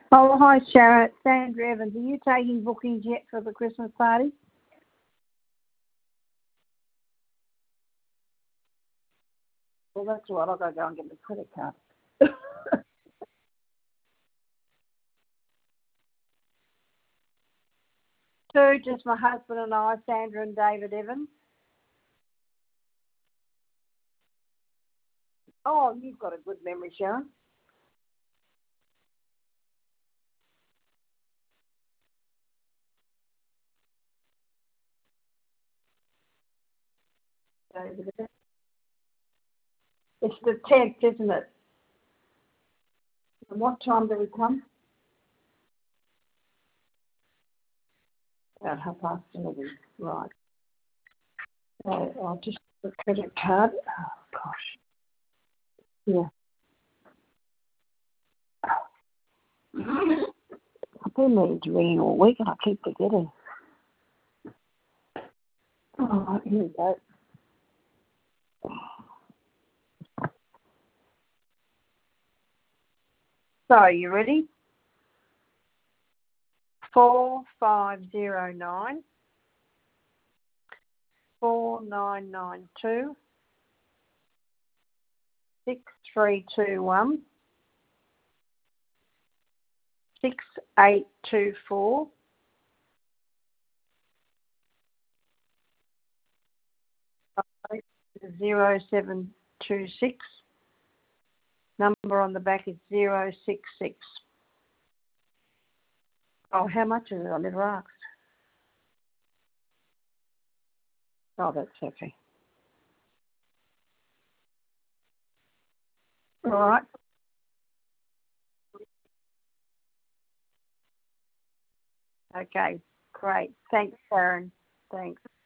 Oh, hi, Sharon. It's Sandra Evans. Are you taking bookings yet for the Christmas party? Well, that's right. I've got to go and get the credit card. Two, just my husband and I, Sandra and David Evans. Oh, you've got a good memory, Sharon. David Evans. It's the 10th, isn't it? And what time do we come? About 11:30. Right. So I'll just get the credit card. Oh, gosh. Yeah. I've been meaning to ring you all week and I keep forgetting. Oh, here we go. So, you ready? 4509 4992 6321 6824 0726. Number on the back is 066. Oh, how much is it? I never asked. Oh, that's okay. All right. Okay. Great. Thanks, Sharon. Thanks.